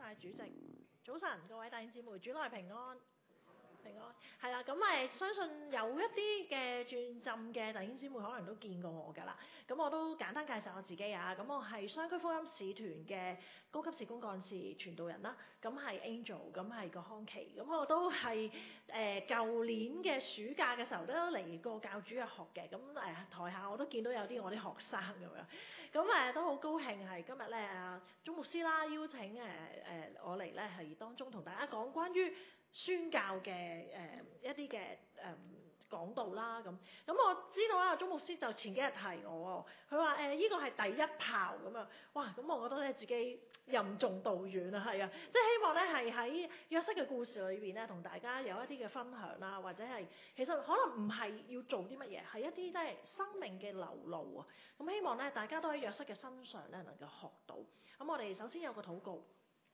拜主席，早晨各位弟兄姊妹，主內平安，平安，係啦，咁相信有一啲嘅轉浸嘅弟兄姊妹可能都見過我㗎啦，咁我都簡單介紹我自己啊，咁我係雙區福音使團嘅高級事工幹事傳道人啦，咁係 Angel， 咁係個康琪，咁我都係舊年嘅暑假嘅時候都嚟過教主日學嘅，咁台下我都見到有啲我啲學生咁樣，咁都好高興係今日咧鐘牧師啦邀請我嚟咧係當中同大家講關於宣教嘅一啲嘅講道啦，咁我知道啦，鐘牧師就前幾日提我，佢話呢個係第一炮咁樣，哇！咁我覺得咧自己任重道遠啊，係啊，即係希望咧係喺約瑟嘅故事裏邊咧，同大家有一啲嘅分享啦，或者係其實可能唔係要做啲乜嘢，係一啲即係生命嘅流露啊。咁希望咧大家都喺約瑟嘅身上咧能夠學到。咁我哋首先有個禱告。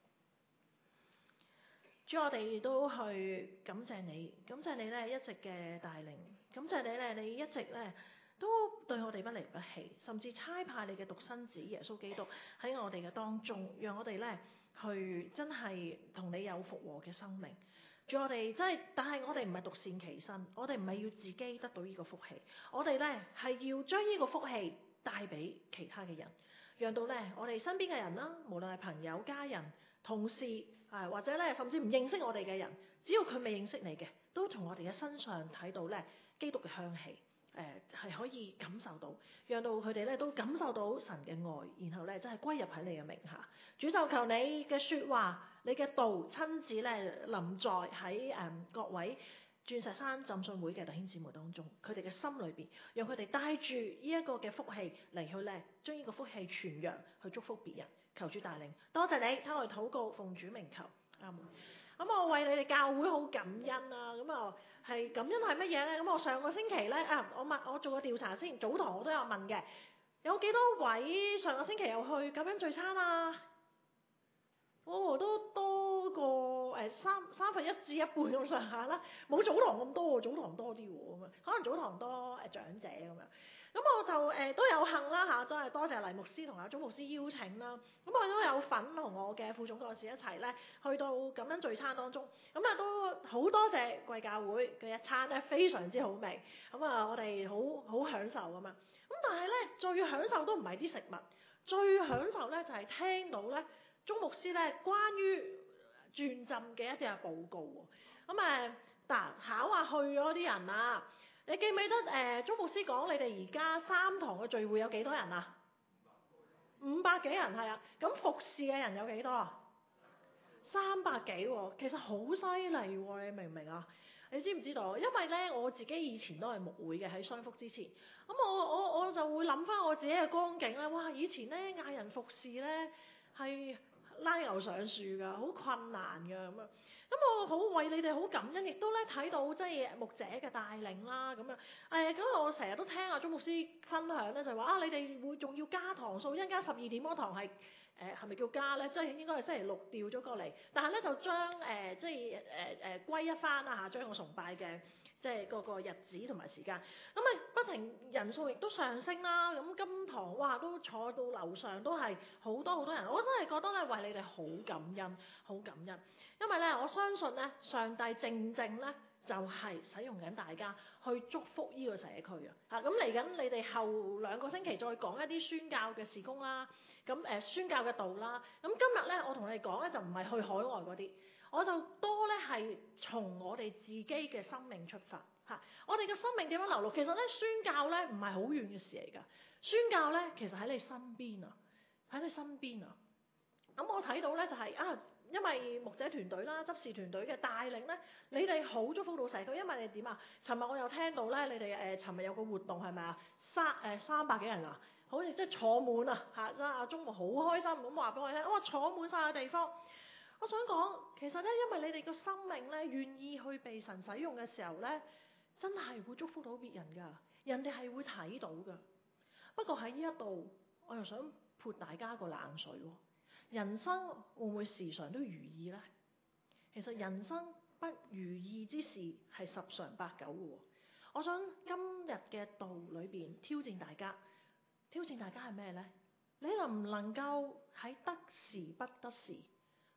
主，我哋都去感謝你，感謝你咧一直嘅帶領，感謝你咧，你一直咧都對我哋不離不棄，甚至差派你嘅獨生子耶穌基督喺我哋嘅當中，讓我哋咧去真係同你有復和嘅生命。主，我哋真係，但係我哋唔係獨善其身，我哋唔係要自己得到呢個福氣，我哋咧係要將呢個福氣帶俾其他嘅人，讓到咧我哋身邊嘅人啦，無論係朋友、家人、同事或者咧甚至唔認識我哋嘅人，只要佢未認識你嘅，都從我哋嘅身上睇到咧基督嘅香氣，係可以感受到，讓到佢哋咧都感受到神嘅愛，然後咧真係歸入喺你嘅名下。主，就求你嘅說話，你嘅道親自咧臨在喺各位鑽石山浸信會嘅弟兄姊妹當中，佢哋嘅心裏邊，讓佢哋帶住呢一個嘅福氣嚟去咧將呢個福氣傳揚去祝福別人。求主帶領，多謝你聽我哋禱告，奉主名求，阿門。咁我為你哋教會好感恩啊！咁係感恩係乜嘢咧？咁我上個星期咧我做個調查先，早堂我都有問嘅，有幾多位上個星期又去感恩聚餐啊？都多過三分一至一半咁上下啦，冇早堂咁多喎，早堂多啲喎咁樣，可能早堂多長者咁樣。咁我就都有幸啦嚇，真係多謝黎牧師同阿鐘牧師邀請啦。咁我都有份同我嘅副總幹事一齊咧，去到感恩聚餐當中。咁都好多謝貴教會嘅一餐咧，非常之好味。我哋好享受㗎嘛。咁但係咧，最享受都唔係啲食物，最享受咧就係聽到咧鐘牧師咧關於轉浸嘅一啲嘅報告喎。考下去嗰啲人啊！你記唔記得鐘牧師講你哋而家3堂嘅聚會有幾多人啊？500幾人係啊，咁服侍嘅人有幾多啊？300幾喎，其實好犀利喎，你明唔明啊？你知唔知道？因為咧我自己以前都係牧會嘅，喺雙福之前，咁我就會諗翻我自己嘅光景咧，哇！以前咧嗌人服侍咧係拉牛上樹㗎，好困難㗎咁樣。咁我好為你哋好感恩，亦都咧睇到即係牧者嘅帶領啦咁樣。咁我成日都聽阿鐘牧師分享咧，就係話你哋會仲要加堂數，一陣間12點嗰堂係咪叫加咧？即係應該係星期六調咗過嚟，但係咧就將歸一翻啦嚇，將個崇拜嘅即係個日子同埋時間。不停人數亦都上升啦。咁今堂哇都坐到樓上都係好多好多人，我真係覺得咧為你哋好感恩，好感恩。因為咧我相信咧上帝正咧就係使用緊大家去祝福呢個社區啊！咁嚟緊你哋後2個星期再講一啲宣教嘅事工啦，咁宣教嘅道啦。咁今日咧我同你講咧就唔係去海外嗰啲，我就多咧係從我哋自己嘅生命出發嚇。我哋嘅生命點樣流露？其實咧宣教咧唔係好遠嘅事嚟㗎，宣教咧其實喺你身邊啊，喺你身邊啊。咁我睇到咧就係因為牧者團隊啦、執事團隊嘅帶領咧，你哋好祝福到社區。因為你點啊？尋日我又聽到咧，你哋尋日有個活動係咪啊？300幾人啊，好似即係坐滿啊嚇！阿鐘牧好開心咁話俾我聽，哇坐滿晒嘅地方。我想講其實咧，因為你哋個生命咧願意去被神使用嘅時候咧，真係會祝福到別人㗎，人哋係會睇到㗎。不過喺呢一度，我又想潑大家個冷水喎。人生會唔會時常都如意呢？其實人生不如意之事係10常8九嘅喎。我想今日嘅道裏邊挑戰大家係咩呢？你能唔能夠喺得時不得時，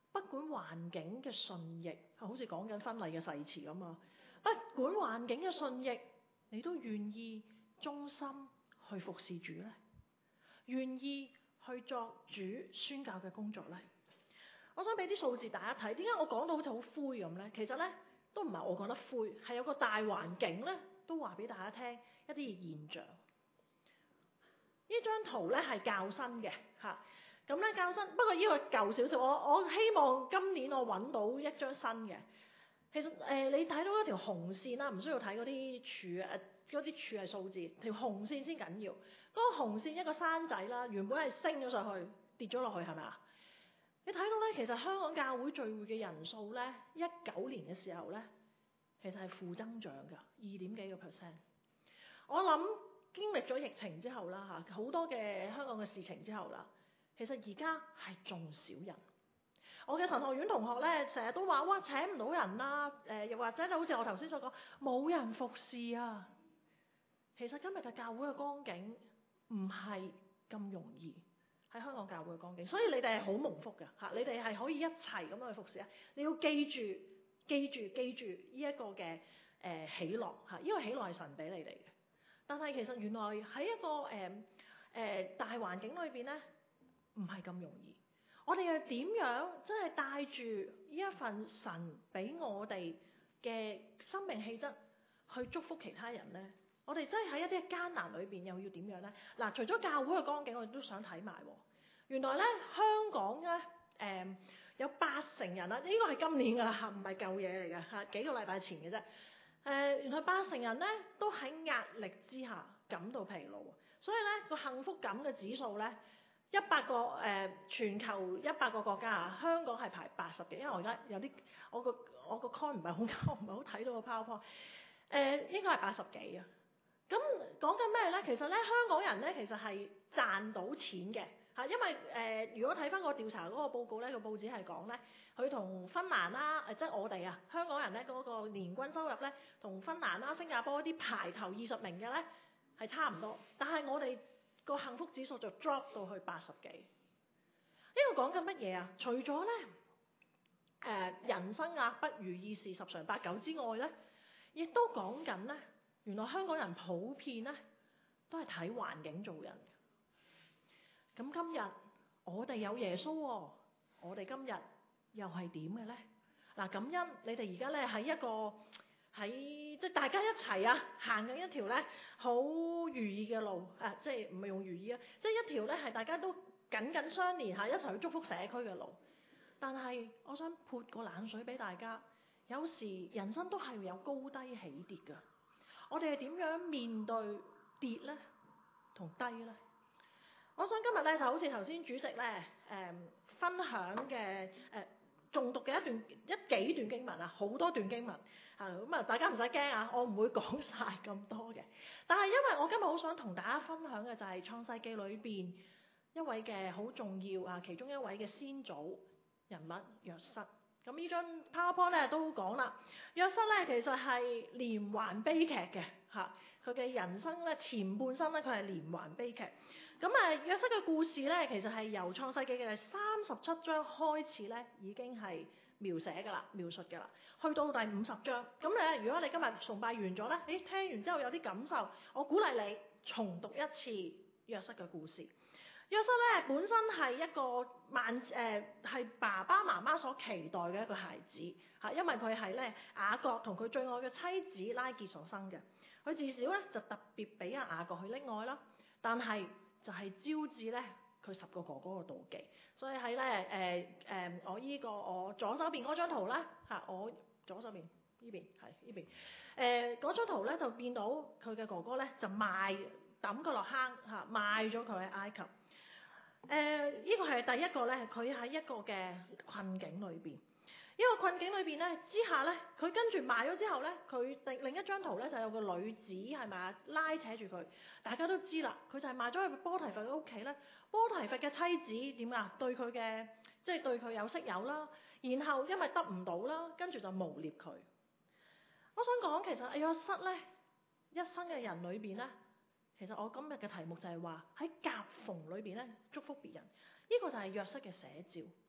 不管環境嘅順逆，好似講緊婚禮嘅誓詞咁啊！不管環境嘅順逆，你都願意忠心去服侍主咧？願意去作主宣教嘅工作咧？我想俾啲數字大家睇，點解我講到好似好灰咁咧？其實咧都唔係我講得灰，係有個大環境咧都話俾大家聽一啲現象。呢張圖咧係較新嘅嚇，咁咧較新，不過呢個舊少少。我希望今年我揾到一張新嘅。其實你睇到一條紅線啦，唔需要睇嗰啲柱啊，嗰啲柱係數字，條紅線先緊要。嗰個紅線一個山仔啦，原本係升咗上去，跌咗落去係咪啊？你睇到咧，其實香港教會聚會嘅人數咧，19年嘅時候咧，其實係負增長㗎，2.幾個%。我諗經歷咗疫情之後啦嚇，好多嘅香港嘅事情之後啦，其實而家係仲少人。我嘅神學院同學咧，成日都話：哇，請唔到人啦！又或者好似我頭先所講，冇人服侍啊。其實今日嘅教會嘅光景唔係咁容易，喺香港教會嘅光景，所以你哋係好蒙福嘅嚇，你哋係可以一齊咁樣去服侍啊！你要記住呢一個嘅喜樂嚇，呢個喜樂係神俾你哋嘅。但係其實原來喺一個大環境裏邊咧，唔係咁容易。我哋又點樣真係帶住呢一份神俾我哋嘅生命氣質去祝福其他人呢？我哋真係喺一啲艱難裏邊又要點樣呢？嗱，除咗教會嘅光景，我哋都想睇埋。原來咧香港咧有80%人啦，呢個係今年㗎嚇，唔係舊嘢嚟㗎嚇，幾個禮拜前嘅啫。原來80%人咧都喺壓力之下感到疲勞，所以咧個幸福感嘅指數咧。100個全球100個國家啊，香港係排80幾，因為我而家有啲我個 con 唔係好啱，唔係好睇到個 PowerPoint。應該係80幾啊。咁講緊咩咧？其實咧香港人咧其實係賺到錢嘅嚇，因為如果睇翻個調查嗰個報告咧，個報紙係講咧，佢同芬蘭啦，即係我哋啊香港人咧嗰個年均收入咧，同芬蘭啦、新加坡啲排頭20名嘅咧係差唔多，但係我哋個幸福指數就 drop 到去80幾。呢個講緊乜嘢啊？除咗咧人生啊不如意事十常八九之外咧，亦都講緊咧，原來香港人普遍咧都係睇環境做人。咁今日我哋有耶穌喎，我哋今日又係點嘅咧？嗱，感恩你哋而家咧喺一個即係大家一齊啊行緊一條咧好如意嘅路啊，即係唔係用如意啊，即係一條咧係大家都緊緊相連嚇一齊去祝福社區嘅路。但係我想潑個冷水俾大家，有時人生都係有高低起跌㗎。我哋係點樣面對跌咧同低咧？我想今日咧就好似頭先主席咧分享嘅誦讀嘅幾段經文啊，好多段經文啊，咁啊大家唔使驚啊，我唔會講晒咁多嘅。但係因為我今日好想同大家分享嘅就係創世記裏邊一位嘅好重要啊，其中一位嘅先祖人物約瑟。咁呢張 PowerPoint 咧都講啦，約瑟咧其實係連環悲劇嘅嚇，佢嘅人生咧前半生咧佢係連環悲劇。咁約瑟嘅故事咧，其實係由創世記嘅37章開始咧，已經係描述㗎啦，去到第50章。咁咧，如果你今日崇拜完咗咧，聽完之後有啲感受，我鼓勵你重讀一次約瑟嘅故事。約瑟咧本身係一個係爸爸媽媽所期待嘅一個孩子嚇，因為佢係咧雅各同佢最愛嘅妻子拉結所生嘅。佢自小咧就特別俾阿雅各去溺愛啦，但係就係招致咧佢10個哥哥嘅妒忌，所以喺咧我左手邊嗰張圖啦嚇，我左手邊呢邊係呢邊嗰張圖咧就變到佢嘅哥哥咧就抌佢落坑嚇，賣咗佢喺埃及。呢個係第一個咧，佢喺一個嘅困境裏邊。呢個困境裏邊咧之下咧，佢跟住賣咗之後咧，佢另一張圖咧就有個女子係咪啊拉扯住佢，大家都知啦，佢就係賣咗去波提佛嘅屋企咧。波提佛嘅妻子點啊？對佢嘅即係對佢有色有啦，然後因為得唔到啦，跟住就誣衊佢。我想講其實約瑟咧一生嘅人裏邊咧，其實我今日嘅題目就係話喺夾縫裏邊咧祝福別人，呢個就係約瑟嘅寫照。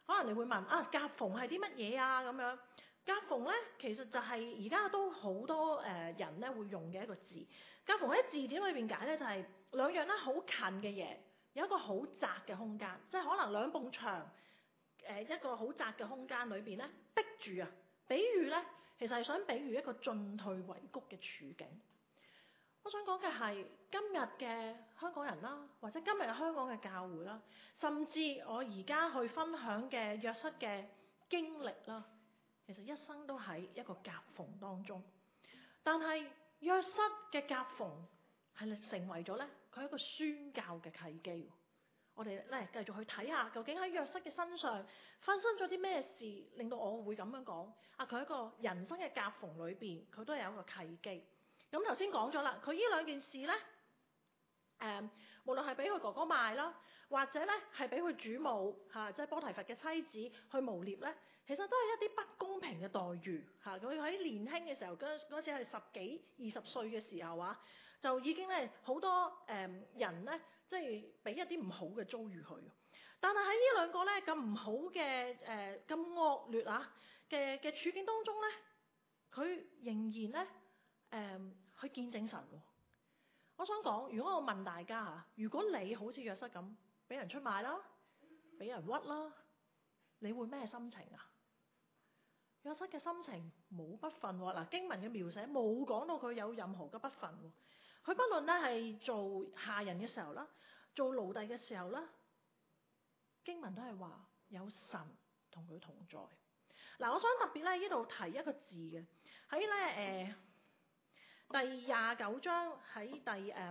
可能你會問啊，夾縫係啲乜嘢啊咁樣？夾縫咧，其實就係而家都好多人咧會用嘅一個字。夾縫喺字典裏邊解咧，就係兩樣咧好近嘅嘢，有一個好窄嘅空間，即係可能兩埲牆一個好窄嘅空間裏邊咧逼住啊。比喻咧，其實係想比喻一個進退維谷嘅處境。我想講嘅係今日嘅香港人啦，或者今日香港嘅教會啦，甚至我而家去分享嘅約瑟嘅經歷啦，其實一生都喺一個夾縫當中。但係約瑟嘅夾縫係成為咗咧，佢係一個宣教嘅契機。我哋咧繼續去睇下，究竟喺約瑟嘅身上發生咗啲咩事，令到我會咁樣講啊？佢喺一個人生嘅夾縫裏邊，佢都係有一個契機。咁頭先講咗啦，佢呢兩件事咧，無論係俾佢哥哥賣啦，或者咧係俾佢主母即係波提乏嘅妻子去誣衊咧，其實都係一啲不公平嘅待遇嚇。佢喺年輕嘅時候，嗰時係10幾20歲嘅時候啊，就已經咧好多人咧，即係俾一啲唔好嘅遭遇佢。但係喺呢兩個咧咁唔好嘅咁惡劣嘅處境當中咧，佢仍然咧去見證神。我想講，如果我問大家嚇，如果你好似約瑟咁，俾人出賣啦，俾人屈啦，你會咩心情啊？約瑟嘅心情冇不忿喎。嗱，經文嘅描寫冇講到佢有任何嘅不忿喎。佢不論咧係做下人嘅時候啦，做奴隸嘅時候啦，經文都係話有神同佢同在。嗱，我想特別咧呢度提一個字嘅，喺咧第29章喺第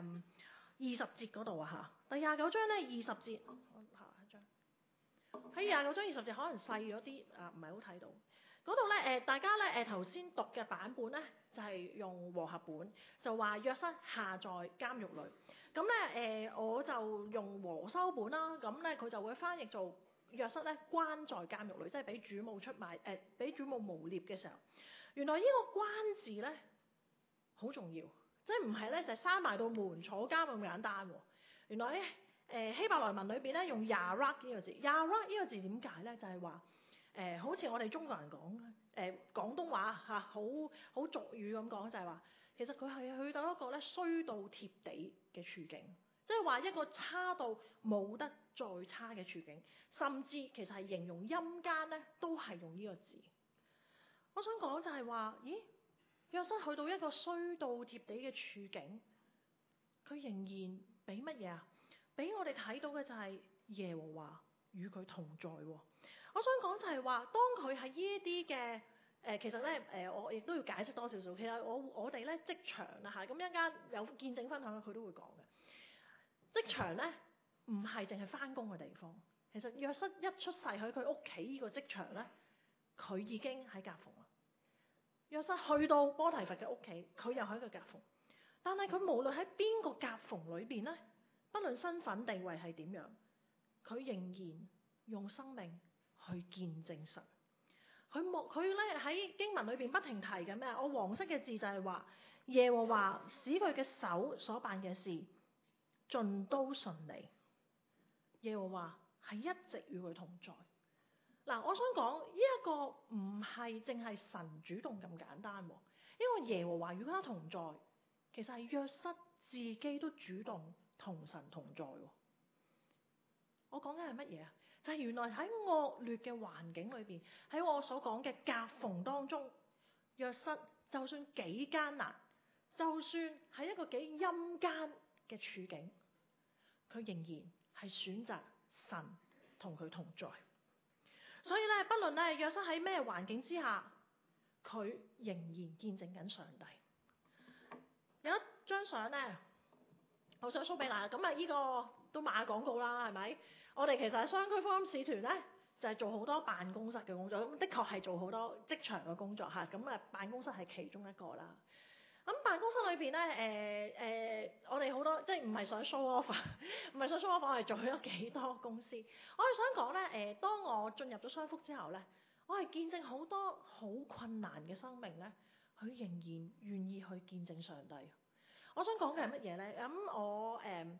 20節嗰度啊嚇。第29章咧20節，下一章喺29章20節可能細咗啲唔係好睇到。嗰度咧大家咧頭先讀嘅版本咧就係用和合本，就話約瑟下在監獄裏。咁咧我就用和修本啦。咁咧佢就會翻譯做約瑟咧關在監獄裏，即係俾主母出賣俾主母誣衊嘅時候。原來呢個關字咧好重要，即係唔係咧就係閂埋道門坐監咁簡單喎。原來咧希伯來文裏邊咧用 yarak 呢個字，yarak 呢個字點解咧？就係話好似我哋中國人講廣東話好俗語咁講，就係話其實佢係去到一個咧衰到貼地嘅處境，即係話一個差到冇得再差嘅處境，甚至其實係形容陰間咧都係用呢個字。我想講就係話，咦，約瑟去到一個衰到貼地嘅處境，佢仍然俾乜嘢啊？俾我哋睇到嘅就係耶和華與佢同在。我想講就係話，當佢喺呢啲嘅其實咧我亦都要解釋多少少。其實我哋咧職場啦嚇，咁一陣間有見證分享佢都會講嘅。職場咧唔係淨係返工嘅地方。其實約瑟一出世喺佢屋企呢個職場咧，佢已經喺夾縫啦。約瑟去到波提乏嘅屋企，佢又喺個夾縫。但係佢無論喺邊個夾縫裏邊咧，不論身份地位係點樣，佢仍然用生命去見證神。佢咧喺經文裏邊不停提嘅咩？我黃色嘅字就係話耶和華使佢嘅手所辦嘅事盡都順利。耶和華係一直與佢同在。嗱，我想講呢一個唔係淨係神主動咁簡單，因為耶和華與他同在，其實係約瑟自己都主動同神同在。我講緊係乜嘢啊？就係原來喺惡劣嘅環境裏邊，喺我所講嘅夾縫當中，約瑟就算幾艱難，就算係一個幾陰間嘅處境，佢仍然係選擇神同佢同在。所以咧，不論咧約瑟喺咩環境之下，佢仍然見證緊上帝。有一張相咧，我想 show 俾大家。咁啊，呢個都買廣告啦，係咪？我哋其實喺雙區福音使團咧，就係做好多辦公室嘅工作。咁的確係做好多職場嘅工作嚇。咁啊，辦公室係其中一個啦。咁辦公室裏邊咧，我哋好多即係唔係想 show off， 唔係想 show off， 我哋做咗幾多公司。我係想講咧，當我進入咗商福之後咧，我係見證好多好困難嘅生命咧，佢仍然願意去見證上帝。我想講嘅係乜嘢咧？咁我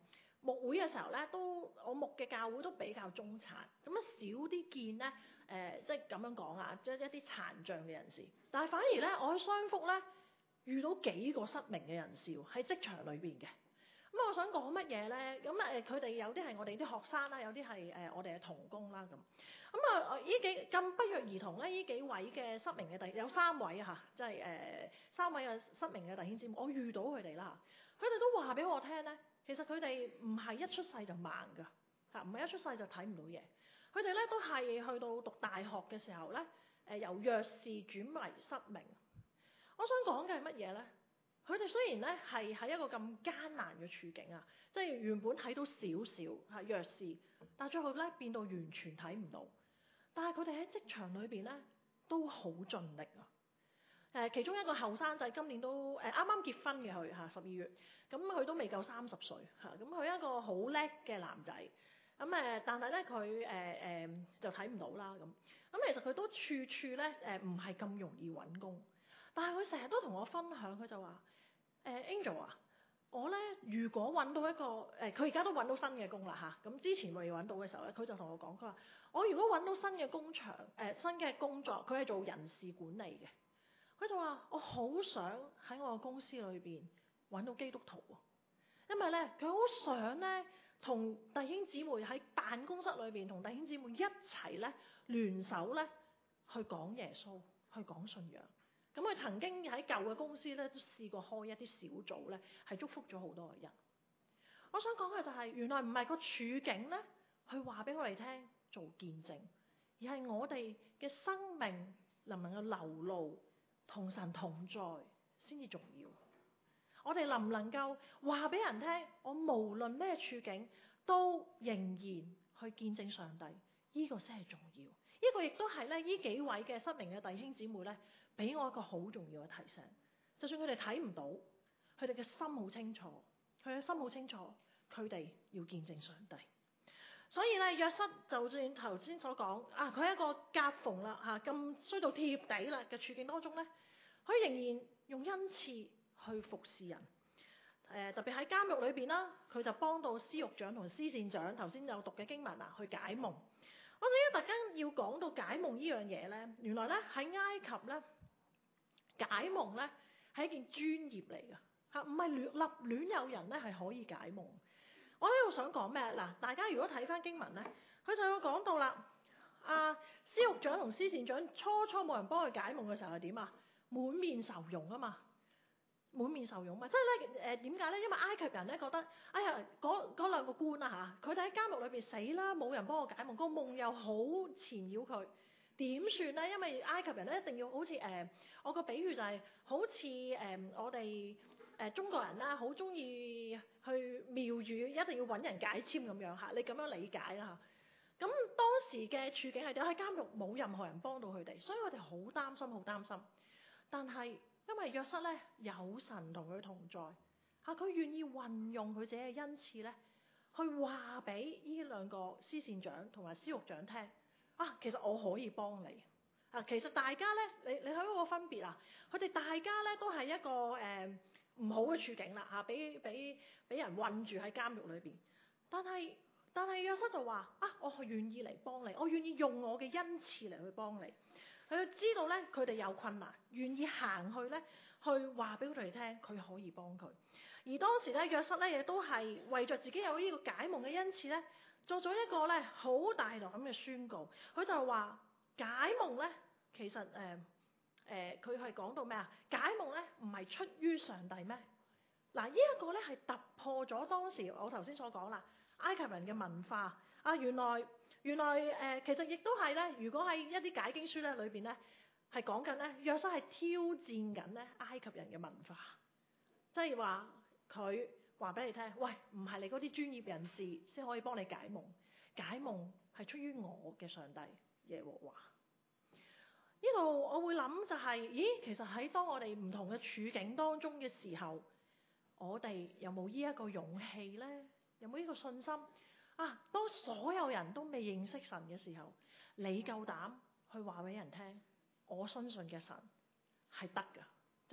牧會嘅時候咧，我牧嘅教會都比較中產，咁啊少啲見咧即係咁樣講啊，即係一啲殘障嘅人士。但係反而咧，我喺商福咧遇到幾個失明嘅人士喺職場裏邊嘅。咁我想講乜嘢咧？咁佢哋有啲係我哋啲學生啦，有啲係我哋嘅同工啦咁。咁呢幾咁不約而同咧，呢幾位嘅失明嘅有3位嚇，即係3位嘅失明嘅弟兄姊妹，我遇到佢哋啦，佢哋都話俾我聽咧。其實佢哋唔係一出世就盲㗎，嚇唔係一出世就睇唔到嘢。佢哋咧都係去到讀大學嘅時候咧，由弱視轉為失明。我想講嘅係乜嘢咧？佢哋雖然咧係喺一個咁艱難嘅處境啊，即係原本睇到少少係弱視，但係最後咧變到完全睇唔到。但係佢哋喺職場裏邊咧都好盡力啊！其中一個後生仔今年都啱啱結婚嘅佢嚇12月。咁佢都未夠30歲嚇，咁佢一個好叻嘅男仔，咁但係咧佢就睇唔到啦咁。咁其實佢都處處咧唔係咁容易揾工，但係佢成日都同我分享，佢就話Angel 啊，我咧如果揾到一個佢而家都揾到新嘅工啦嚇，咁之前未揾到嘅時候咧，佢就同我講，佢話我如果揾到新嘅工場新嘅工作，佢係做人事管理嘅，佢就話我好想喺我嘅公司裏邊揾到基督徒喎，因為咧佢好想咧同弟兄姊妹喺辦公室裏邊同弟兄姊妹一齊咧聯手咧去講耶穌，去講信仰。咁佢曾經喺舊嘅公司咧都試過開一啲小組咧，係祝福咗好多嘅人。我想講嘅就係原來唔係個處境咧去話俾我哋聽做見證，而係我哋嘅生命能唔能夠流露同神同在先至重要。我哋能唔能夠話俾人聽，我無論咩處境都仍然去見證上帝，呢個先係重要。呢個亦都係咧呢幾位嘅失明嘅弟兄姊妹咧，俾我一個好重要嘅提醒。就算佢哋睇唔到，佢哋嘅心好清楚，佢嘅心好清楚，佢哋要見證上帝。所以咧，約瑟就算頭先所講啊，佢喺一個夾縫啦嚇，咁衰到貼地啦嘅處境當中咧，佢仍然用恩賜去服侍人，特別喺監獄裏邊啦，佢就幫到司獄長同司善長，頭先有讀嘅經文啊，去解夢。我哋特登要講到解夢呢樣嘢咧，原來咧喺埃及咧解夢咧係一件專業嚟嘅嚇，唔係亂有人咧係可以解夢。我喺度想講咩？嗱，大家如果睇翻經文咧，佢就有講到啦，司獄長同司善長初冇人幫佢解夢嘅時候係點啊？滿面愁容啊嘛！滿面愁容嘛，即係咧點解咧？因為埃及人咧覺得，哎呀嗰兩個官啊嚇，佢哋喺監獄裏邊死啦，冇人幫我解夢，個夢又好纏繞佢，點算咧？因為埃及人咧一定要好似我個比喻就係、是、好似我哋中國人啦，好中意去廟宇一定要揾人解籤咁樣嚇，你咁樣理解啦嚇。咁當時嘅處境係點？喺監獄冇任何人幫到佢哋，所以佢哋好擔心，好擔心。但係因為約瑟咧有神同佢同在嚇，佢願意運用佢自己嘅恩賜咧，去話俾呢兩個司善長同埋司獄長聽啊，其實我可以幫你啊。其實大家咧，你睇嗰個分別啊，佢哋大家咧都係一個唔好嘅處境啦嚇，俾人困住喺監獄裏邊。但係約瑟就話啊，我係願意嚟幫你，我願意用我嘅恩賜嚟去幫你。佢知道咧，佢哋有困難，願意行去咧，去話俾佢哋聽，佢可以幫佢。而當時咧，約瑟咧亦都係為着自己有呢個解夢嘅恩賜咧，做咗一個咧好大膽嘅宣告。佢就話解夢咧，其實佢係講到咩啊？解夢咧唔係出於上帝咩？嗱，呢一個咧係突破咗當時我頭先所講啦，埃及人嘅文化啊，原來其實亦都係咧，如果喺一啲解經書咧裏邊咧，係講緊咧約瑟係挑戰緊咧埃及人嘅文化，即係話佢話俾你聽，喂，唔係你嗰啲專業人士先可以幫你解夢，解夢係出於我嘅上帝耶和華。呢度我會諗就係，咦，其實喺當我哋唔同嘅處境當中嘅時候，我哋有冇呢一個勇氣咧？有冇呢個信心？啊！當所有人都未認識神嘅時候，你夠膽去話俾人聽，我相信嘅神係得㗎，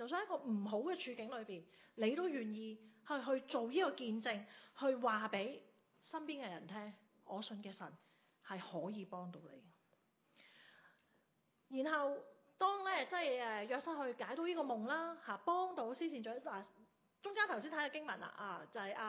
就算喺一個唔好嘅處境裏邊，你都願意去做呢個見證，去話俾身邊嘅人聽，我信嘅神係可以幫到你。然後當咧即係約瑟去解到呢個夢啦，嚇幫到司善長嗱，中間頭先睇嘅經文啦，就係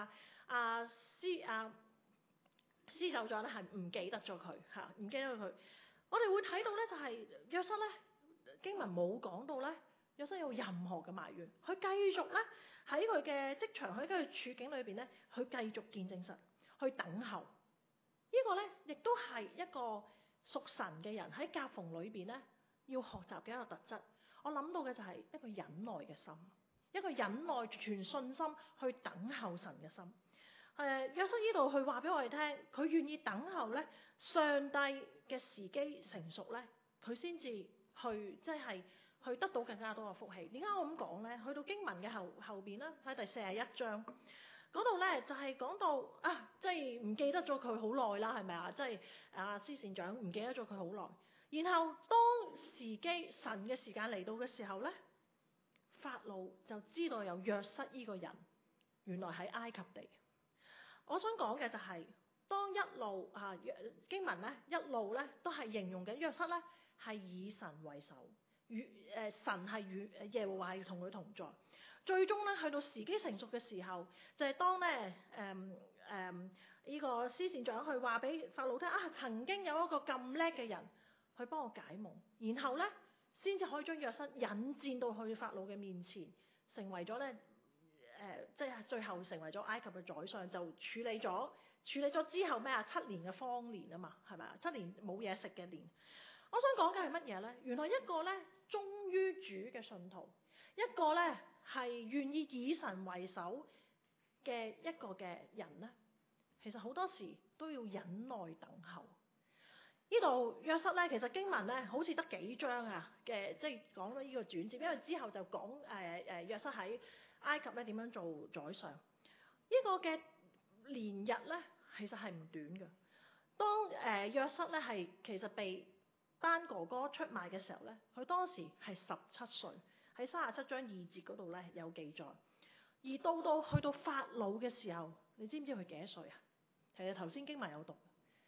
司首長咧係唔記得咗佢嚇，唔記得佢。我哋會睇到咧就係約瑟咧經文冇講到咧，約瑟有任何嘅埋怨，佢繼續咧喺佢嘅職場，喺佢處境裏邊咧，佢繼續見證神，去等候。呢個咧亦都係一個屬神嘅人喺夾縫裏邊咧要學習嘅一個特質。我諗到嘅就係一個忍耐嘅心，一個忍耐全信心去等候神嘅心。約瑟呢度去話俾我哋聽，佢願意等候咧上帝嘅時機成熟咧，佢先至去即係去得到更加多嘅福氣。點解我咁講咧？去到經文嘅後邊啦，喺第41章嗰度咧就係講到即係唔記得咗佢好耐啦，係咪啊？即係司善長唔記得咗佢好耐。然後當時機神嘅時間嚟到嘅時候咧，法老就知道有約瑟呢個人原來喺埃及地。我想講嘅就係，當一路經文咧一路咧都係形容緊約瑟咧係以神為首，神係與耶和華要同佢同在。最終咧去到時機成熟嘅時候，就係當咧呢個司善長去話俾法老聽曾經有一個咁叻嘅人去幫我解夢，然後咧先至可以將約瑟引薦到去法老嘅面前，成為咗咧。即係最後成為咗埃及嘅宰相，就處理咗之後咩7年嘅荒年啊嘛，係咪啊？7年冇嘢食嘅年。我想講嘅係乜嘢咧？原來一個咧忠於主嘅信徒，一個咧係願意以神為首嘅一個嘅人咧，其實好多時都要忍耐等候。呢度約瑟咧，其實經文咧好似得幾章嘅，即係講咗呢個轉折，因為之後就講約瑟喺埃及咧點樣做宰相？呢個嘅年日咧，其實係唔短嘅。當約瑟咧係其實被班哥哥出賣嘅時候咧，佢當時係17歲，喺37章2節嗰度咧有記載。而去到法老嘅時候，你知唔知佢幾多歲啊？其實頭先經文有讀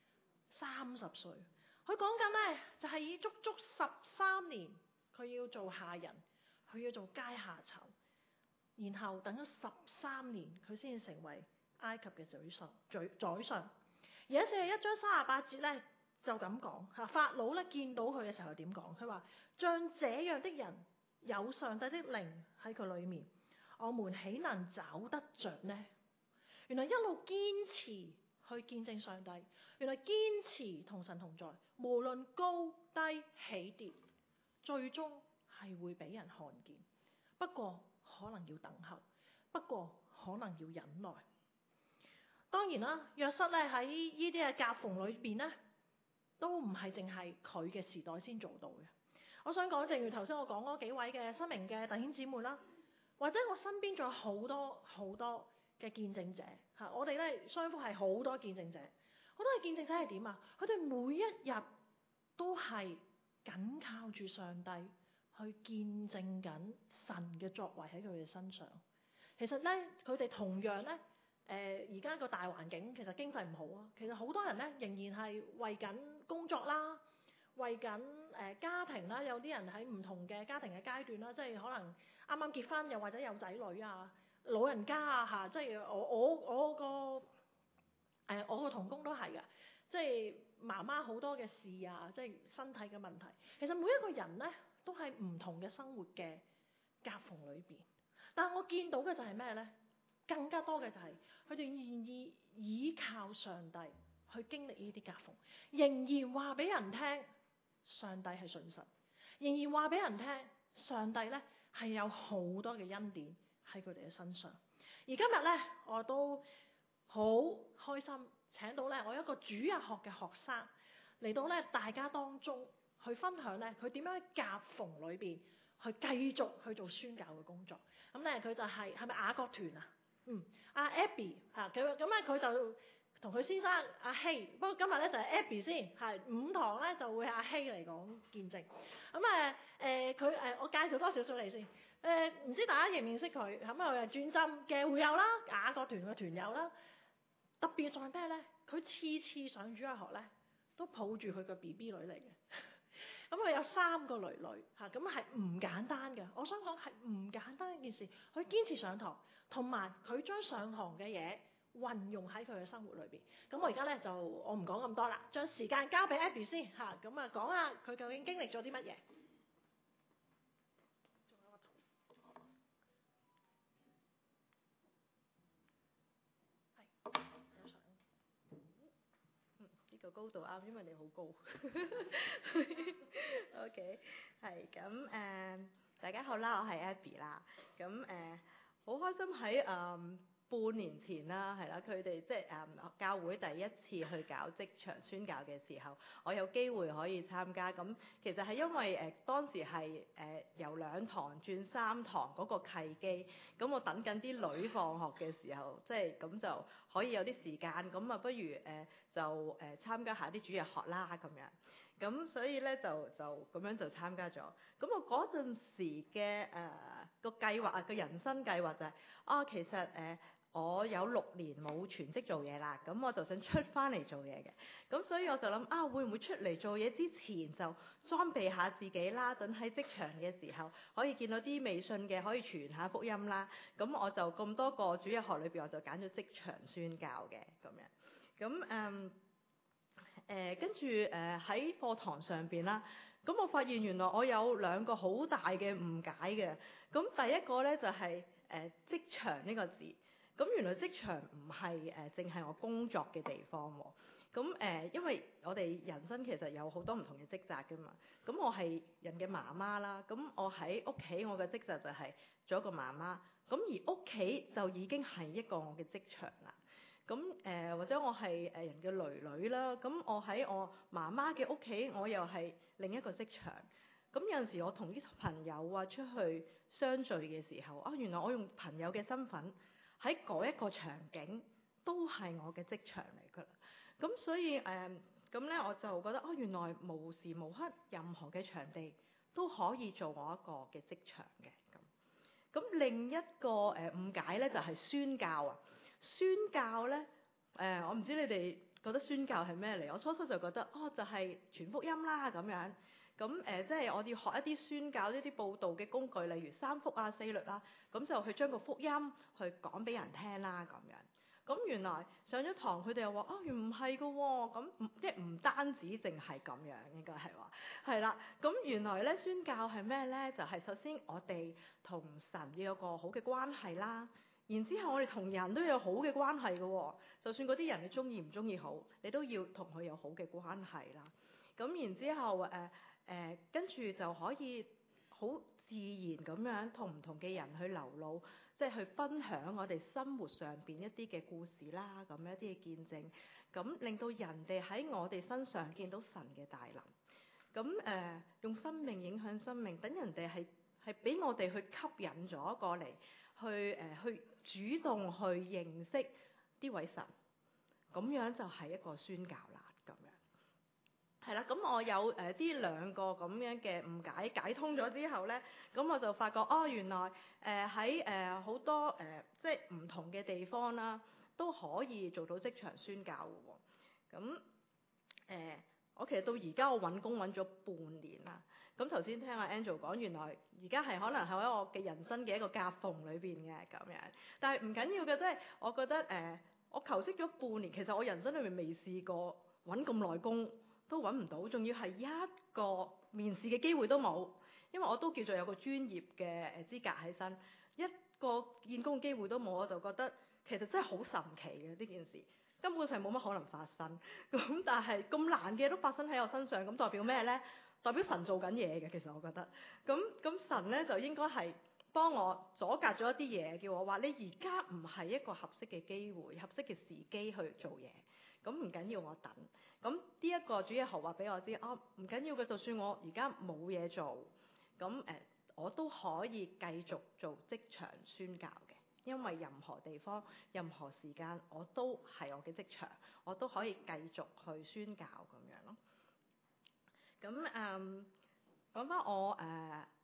，30歲。佢講緊咧就係以足13年，佢要做下人，佢要做階下囚。然後等咗13年，佢先至成為埃及嘅宰相。而喺41章38節咧就咁講，法老咧見到佢嘅時候點講？佢話像這樣的人有上帝的靈喺佢裏面，我們豈能找得着呢？原來一路堅持去見證上帝，原來堅持同神同在，無論高低起跌，最終係會俾人看見。不過可能要等候，不過可能要忍耐。當然啦，約瑟咧喺呢啲嘅夾縫裏邊咧，都唔係淨係佢嘅時代先做到嘅。我想講，正如頭先我講嗰幾位嘅新明嘅弟兄姊妹啦，或者我身邊仲有好多好多嘅見證者嚇，我哋咧雙福係好多見證者，好多嘅見證者係點啊？佢哋每一日都係緊靠住上帝去見證緊神嘅作為喺佢哋身上。其實咧，佢哋同樣咧，而家個大環境其實經濟唔好啊。其實好多人咧仍然係為緊工作啦，為緊家庭啦。有啲人喺唔同嘅家庭嘅階段啦，即係可能啱啱結婚，又或者有仔女啊、老人家啊嚇。即係我個同工都係㗎，即係媽媽好多嘅事啊，即係身體嘅問題。其實每一個人咧都係唔同嘅生活嘅夾縫裏邊。但係我見到嘅就係咩咧？更加多嘅就係佢哋願意依靠上帝去經歷呢啲夾縫，仍然話俾人聽上帝係信實，仍然話俾人聽上帝咧係有好多嘅恩典喺佢哋嘅身上。而今日咧，我都好開心請到咧我一個主日學嘅學生嚟到咧大家當中去分享咧佢點樣喺夾縫裏邊去繼續去做宣教嘅工作。咁咧佢就係咪雅各團啊？阿 Abby 嚇佢咁咧，佢就同佢先生阿希。不過今日咧就係 Abby 先，係5堂咧就會阿希嚟講見證。咁佢我介紹多少少你先。 唔知大家認唔認識佢？咁啊，轉浸嘅會友啦，雅各團嘅團友啦。特別在咩咧？佢次次上主日學咧，都抱住佢個 BB 女嚟嘅。咁佢有3個女嚇，咁係唔簡單嘅。我想講係唔簡單一件事，佢堅持上堂，同埋佢將上堂嘅嘢運用喺佢嘅生活裏邊。咁我而家咧就我唔講咁多啦，將時間交俾 Abby 先嚇，咁啊講下佢究竟經歷咗啲乜嘢。 呢個高度啱，因為你好高。OK， 係咁大家好啦，我係 Abby 啦。咁好開心喺半年前啦，係啦，佢哋即係教會第一次去搞職場宣教嘅時候，我有機會可以參加。咁其實係因為當時係由2堂轉3堂嗰個契機，咁我等緊啲女放學嘅時候，即係咁就可以有啲時間，咁啊不如就參加下啲主日學啦咁樣。咁所以咧就咁樣就參加咗。咁我嗰陣時嘅個計劃個人生計劃就係其實我有6年冇全職做嘢啦，咁我就想出翻嚟做嘢嘅。咁所以我就諗會唔會出嚟做嘢之前就裝備下自己啦，等喺職場嘅時候可以見到啲未信嘅可以傳下福音啦。咁我就咁多個主日學裏邊，我就揀咗職場宣教嘅咁樣。咁跟住喺課堂上邊啦，咁我發現原來我有2個好大嘅誤解嘅。咁第一個咧就係職場呢個字。咁原來職場唔係淨係我工作嘅地方喎。咁因為我哋人生其實有好多唔同嘅職責㗎嘛。咁我係人嘅媽媽啦，咁我喺屋企我嘅職責就係做一個媽媽。咁而屋企就已經係一個我嘅職場啦。咁或者我係人嘅囡囡啦，咁我喺我媽媽嘅屋企，我又係另一個職場。咁有陣時我同啲朋友出去相聚嘅時候，原來我用朋友嘅身份喺嗰一個場景都係我嘅職場嚟㗎啦。咁所以咁咧我就覺得原來無時無刻任何嘅場地都可以做我一個嘅職場嘅咁。咁另一個誤解咧就係宣教啊。宣教咧我唔知你哋覺得宣教係咩嚟？我初初就覺得就係傳福音啦咁樣。咁即係我哋要學一啲宣教一啲報道嘅工具，例如3福啊、4律啦，咁就去將個福音去講俾人聽啦咁樣。咁原來上咗堂，佢哋又話原唔係㗎喎，咁即係唔單止淨係咁樣，應該係話係啦。咁原來咧宣教係咩咧？就係首先我哋同神要有個好嘅關係啦。然之後我哋同人都有好嘅關係嘅喎，就算嗰啲人你中意唔中意好，你都要同佢有好嘅關係啦。咁然之後跟住就可以好自然咁樣同唔同嘅人去流露，即係去分享我哋生活上邊一啲嘅故事啦，咁一啲嘅見證，咁令到人哋喺我哋身上見到神嘅大能。咁用生命影響生命，等人哋係俾我哋去吸引咗過嚟。去主動去認識呢位神，咁樣就係一個宣教啦，咁樣係啦。咁我有啲2個咁樣嘅誤解通咗之後咧，咁我就發覺原來喺好多即係唔同嘅地方啦，都可以做到職場宣教嘅喎。咁我其實到而家我揾工揾咗半年啦。咁頭先聽阿 Angel 講，原來而家係可能喺我嘅人生嘅一個夾縫裏邊嘅咁樣，但係唔緊要嘅，即係我覺得我求職咗半年，其實我人生裏面未試過揾咁耐工都揾唔到，仲要係一個面試嘅機會都冇，因為我都叫做有個專業嘅資格喺身，一個見工嘅機會都冇，我就覺得其實真係好神奇嘅呢件事，根本上冇乜可能發生。咁但係咁難嘅都發生喺我身上，咁代表咩咧？代表神做緊嘢嘅，其實我覺得，咁神咧就應該係幫我阻隔咗一啲嘢，叫我話你而家唔係一個合適嘅機會、合適嘅時機去做嘢，咁唔緊要，我等。咁呢一個主日學話俾我知，唔緊要嘅，就算我而家冇嘢做，咁我都可以繼續做職場宣教嘅，因為任何地方、任何時間我都係我嘅職場，我都可以繼續去宣教咁樣咯。咁講翻我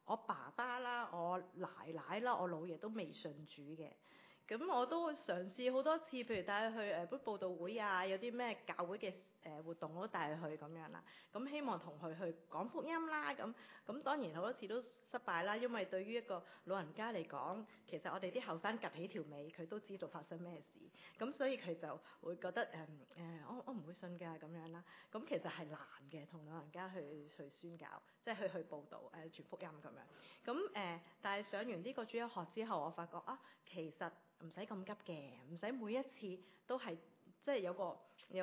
我爸爸啦、我奶奶啦、我老爺都未信主嘅。咁我都嘗試好多次，譬如帶佢去佈道會啊，有啲咩教會嘅活動我都帶佢去咁樣啦。咁希望同佢去講福音啦。咁當然好多次都失敗啦，因為對於一個老人家嚟講，其實我哋啲後生趌起條尾，佢都知道發生咩事。咁所以佢就會覺得我唔會信㗎咁樣啦。咁其實係難嘅，同老人家去宣教，即係去佈道傳福音咁樣。咁但係上完呢個主日學之後，我發覺其實唔使咁急嘅，唔使每一次都係即係有個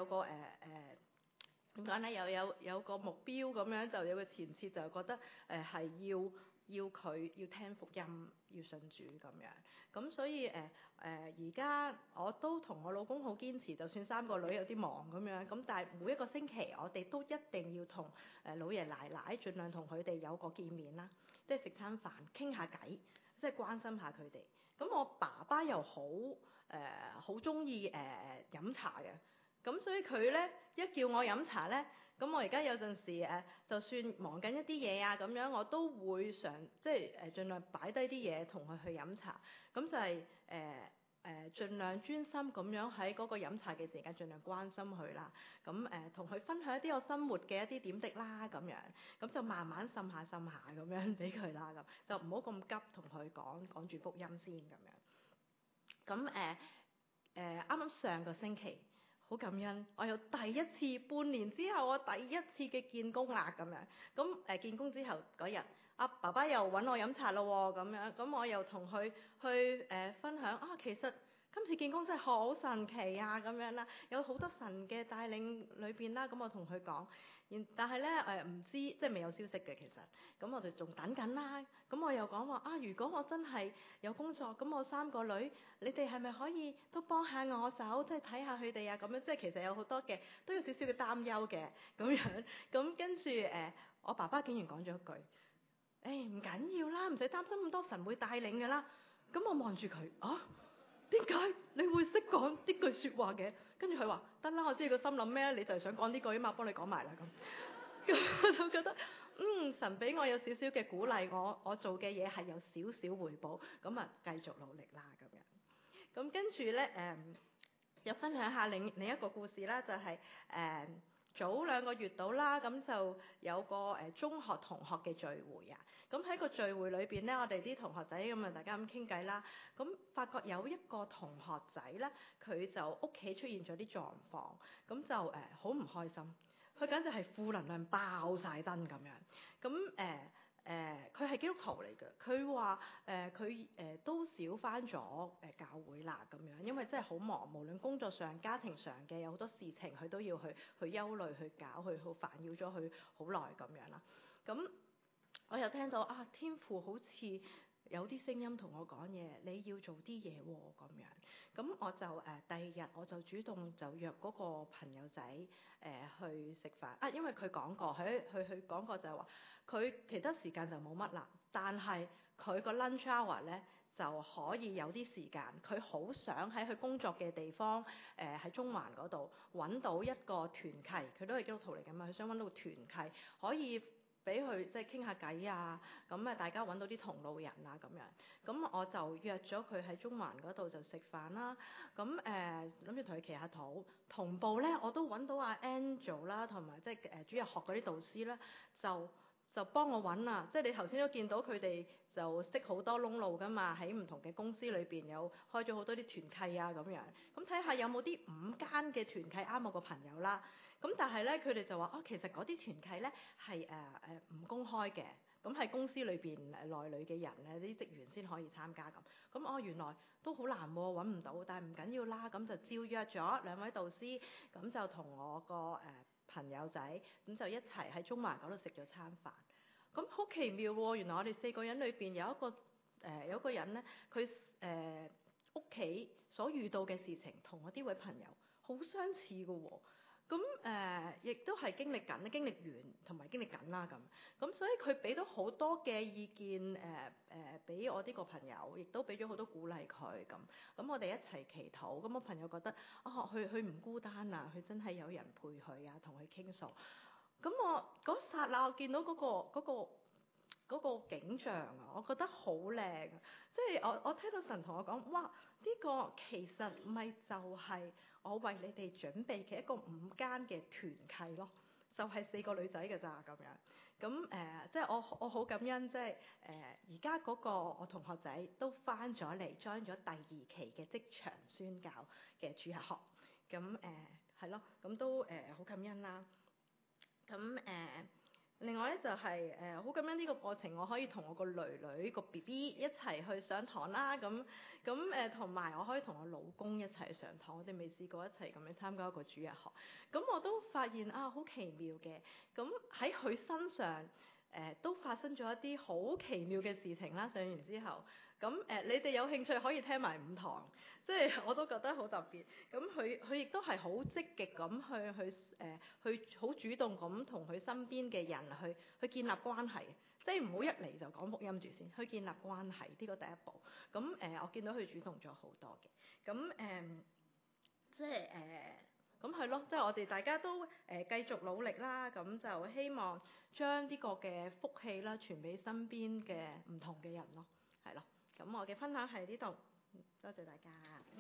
點講咧，有個目標咁樣，就有個前設，就覺得係要佢要聽福音，要信主咁樣。咁所以而家我都同我老公好堅持，就算3個女有啲忙咁樣，咁但係每一個星期我哋都一定要同老爺奶奶盡量同佢哋有個見面啦，即係食餐飯傾下偈，即係關心下佢哋。咁我爸爸又好中意飲茶嘅，咁所以佢咧一叫我飲茶咧，咁我而家有陣時就算忙緊一啲嘢啊咁樣，我都會即係盡量擺低啲嘢同佢去飲茶，咁就係盡量專心咁樣喺嗰個飲茶嘅時間，盡量關心佢啦。咁同佢分享一啲我生活嘅一啲點滴啦，咁樣咁就慢慢滲下咁樣俾佢啦，咁就唔好咁急同佢講住福音先咁樣。咁啱啱上個星期好感恩，我有第一次半年之後我第一次嘅見工啦咁樣。咁見工之後嗰日，爸爸又揾我飲茶咯喎咁樣。咁我又同佢去分享其實今次見工真係好神奇啊咁樣啦，有好多神嘅帶領裏邊啦。咁我同佢講，但係咧唔知即係未有消息嘅其實。咁我哋仲等緊啦。咁我又講話如果我真係有工作，咁我3個女，你哋係咪可以都幫下我手，即係睇下佢哋啊咁樣。即係其實有好多嘅都有少少嘅擔憂嘅咁樣。咁跟住我爸爸竟然講咗一句：唔緊要啦，唔使擔心咁多，神會帶領㗎啦。咁我望住佢點解你會識講呢句説話嘅？跟住佢話得啦，我知你個心諗咩，你就係想講呢句啊嘛，幫你講埋啦咁。咁我就覺得神俾我有少少嘅鼓勵，我做嘅嘢係有少少回報，咁繼續努力啦咁樣。咁跟住咧又分享下另一個故事啦，就係早2個月到啦，咁就有個中學同學嘅聚會啊。咁喺個聚會裏邊咧，我哋啲同學仔咁大家咁傾偈啦。咁發覺有一個同學仔咧，佢就屋企出現咗啲狀況，咁就好唔開心。佢簡直係負能量爆晒燈咁樣。咁佢係基督徒嚟嘅，佢話佢都少返咗教會啦咁樣，因為真係好忙，無論工作上、家庭上嘅有好多事情，佢都要去憂慮、去搞、去好煩擾咗佢好耐咁樣啦。咁我又聽到天父好似有啲聲音同我講嘢，你要做啲嘢喎咁樣。咁我就第2日我就主動就約嗰個朋友仔去食飯因為佢講過，佢講過就係話佢其他時間就冇乜啦，但係佢個 lunch hour 咧就可以有啲時間，佢好想喺佢工作嘅地方喺中環嗰度揾到一個團契，佢都係基督徒嚟㗎嘛，佢想揾到個團契可以俾佢即係傾下偈啊，咁大家揾到啲同路人啊咁樣。咁我就約咗佢喺中環嗰度就食飯啦。咁諗住同佢祈下禱，同步咧我都揾到阿 Angel 啦，同埋即係主日學嗰啲導師啦，就幫我揾啦。即係你頭先都見到佢哋就識好多窿路㗎嘛，喺唔同嘅公司裏邊有開咗好多啲團契啊咁樣。咁睇下有冇啲5間嘅團契啱我個朋友啦。咁但係咧，佢哋就話其實嗰啲團契咧係唔公開嘅，咁係公司裏邊內裏嘅人咧，啲職員先可以參加咁。咁原來都好難揾唔到，但係唔緊要啦，咁就照約咗2位導師，咁就同我個朋友仔咁就一齊喺中環嗰度食咗餐飯。咁好奇妙喎！原來我哋4個人裏邊有一個人咧，佢屋企所遇到嘅事情同我呢位朋友好相似嘅喎。咁亦都係經歷完同埋經歷緊啦咁所以佢俾到好多嘅意見俾我呢個朋友，亦都俾咗好多鼓勵佢咁我哋一齊祈禱。咁我朋友覺得佢唔孤單啊，佢真係有人陪佢啊，同佢傾訴。咁我嗰剎那我見到嗰個嗰個景象啊，我覺得好靚。即係我聽到神同我講，哇！呢個其實咪就係我為你哋準備嘅一個午間嘅團契咯，就係4個女仔嘅咋咁樣。咁即係我好感恩，即係而家嗰個我同學仔都翻咗嚟 join 咗第2期嘅職場宣教嘅主日學。咁係咯，咁都好感恩啦。咁另外咧就係好感恩呢個過程，我可以同我個女個 BB 一齊去上堂啦。咁同埋我可以同我老公一齊上堂，我哋未試過一齊咁樣參加一個主日學。咁我都發現啊，好奇妙嘅。咁喺佢身上都發生咗一啲好奇妙嘅事情啦。上完之後，咁你哋有興趣可以聽埋5堂，即係我都覺得好特別。咁佢亦都係好積極咁去好主動咁同佢身邊嘅人去建立關係，即係唔好一嚟就講福音住先，去建立關係呢個第一步。咁我見到佢主動咗好多嘅。咁即係咁係咯，即係我哋大家都繼續努力啦。咁就希望將呢個嘅福氣啦傳俾身邊嘅唔同嘅人咯，係咯。咁我嘅分享係呢度，多謝大家。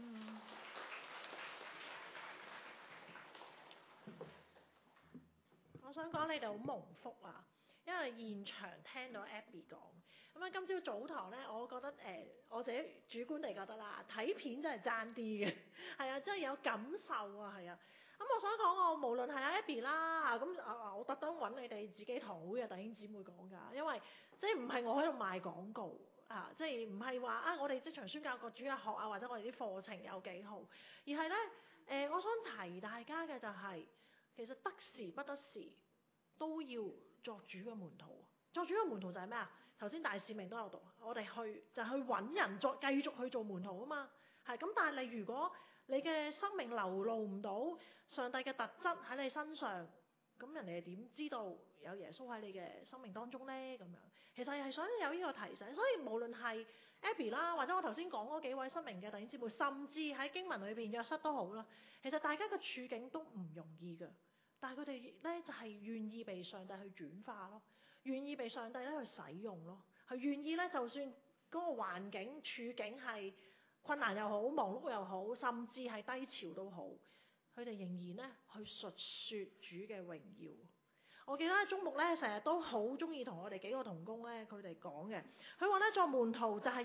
我想講你哋好蒙福啊，因為現場聽到 Abby 講。咁啊，今朝早堂咧，我覺得我自己主觀地覺得啦，睇片真係爭啲嘅，係啊，真係有感受啊，係啊。咁我想講我無論係阿 Abby 啦，咁我特登揾你哋自己堂會嘅弟兄姊妹講㗎，因為即係唔係我喺度賣廣告啊，即係唔係話我哋職場宣教個主日學啊，或者我哋啲課程有幾好，而係咧我想提大家嘅就係、其實得時不得時都要作主嘅門徒。作主嘅門徒就係咩啊？頭先大使命都有讀，我哋就去揾人繼續去做門徒啊嘛。係咁，但係你如果你嘅生命流露唔到上帝嘅特質喺你身上，咁人哋點知道有耶穌喺你嘅生命當中呢？咁樣其實係想有呢個提醒，所以無論係 Abby 啦，或者我頭先講嗰幾位新明嘅弟兄姊妹，甚至喺經文裏邊約瑟都好啦，其實大家嘅處境都唔容易嘅，但係佢哋咧就係願意被上帝去轉化咯，願意被上帝咧去使用咯，係願意咧就算嗰個環境處境係困難又好，忙碌又好，甚至係低潮都好，佢哋仍然咧去述說主嘅榮耀。我記得中牧咧成日都好中意同我哋幾個同工咧佢哋講嘅，佢話咧作門徒就係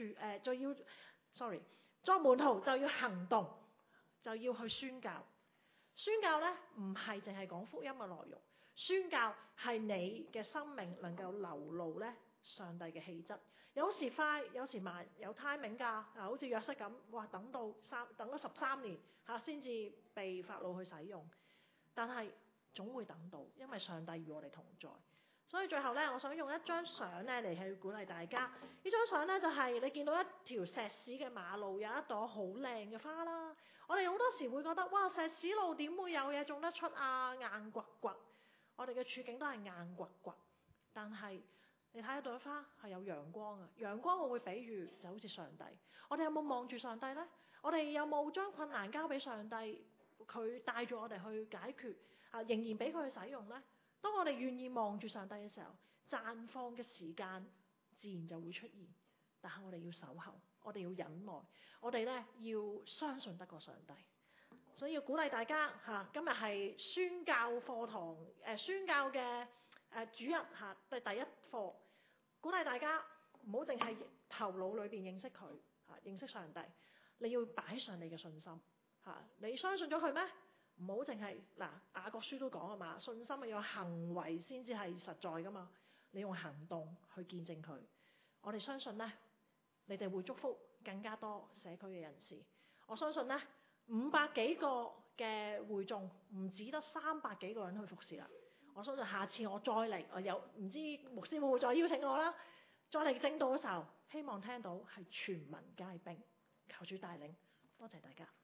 作門徒就要行動，就要去宣教。宣教咧唔係淨係講福音嘅內容，宣教係你嘅生命能夠流露咧上帝嘅氣質。有時快，有時慢，有 timing 㗎。好似約瑟咁，哇，等咗13年先至被法老去使用，但係總會等到，因為上帝與我哋同在。所以最後咧，我想用一張相咧嚟去鼓勵大家。呢張相咧就係你見到一條石屎嘅馬路，有一朵好靚嘅花啦。我哋好多時會覺得，哇，石屎路點會有嘢種得出啊？硬掘掘，我哋嘅處境都係硬掘掘。但係你睇下朵花係有陽光啊！陽光我會比喻就好似上帝。我哋有冇望住上帝呢？我哋有冇將困難交俾上帝？佢帶住我哋去解決啊，仍然俾佢去使用呢？當我哋願意望住上帝嘅時候，綻放嘅時間自然就會出現。但係我哋要守候，我哋要忍耐，我哋咧要相信得過上帝。所以要鼓勵大家今日係宣教課堂宣教嘅主日第一課，鼓勵大家唔好淨係頭腦裏邊認識佢認識上帝，你要擺上你嘅信心你相信咗佢咩？唔好淨係雅各書都講啊嘛，信心係有行為先至係實在噶嘛，你用行動去見證佢。我哋相信咧，你哋會祝福更加多社區嘅人士。我相信咧，500幾個嘅會眾唔止得300幾個人去服侍啦。我相信下次我再嚟，我有唔知牧師會唔會再邀請我啦，再嚟證道嘅時候，希望聽到係全民皆兵，求主帶領。多謝大家。